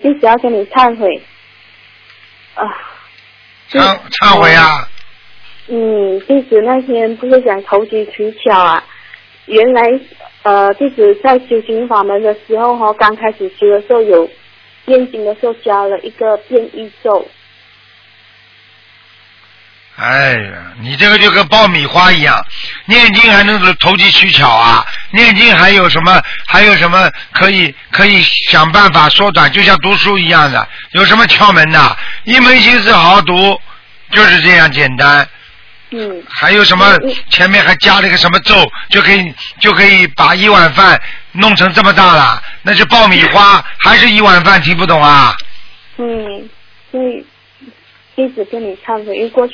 弟子要跟你忏悔忏悔啊！ 弟子那天不是想投机取巧啊，原来弟子在修行法门的时候刚开始修的时候有念经的时候加了一个变异咒。 哎呀，你这个就跟爆米花一样，念经还能投机取巧啊？念经还有什么可以想办法缩短，就像读书一样的，有什么窍门的？一门心思好好读，就是这样简单。还有什么前面还加了一个什么咒，就可以把一碗饭弄成这么大了？那是爆米花还是一碗饭？听不懂啊？ 所以弟子跟你忏悔，因为过去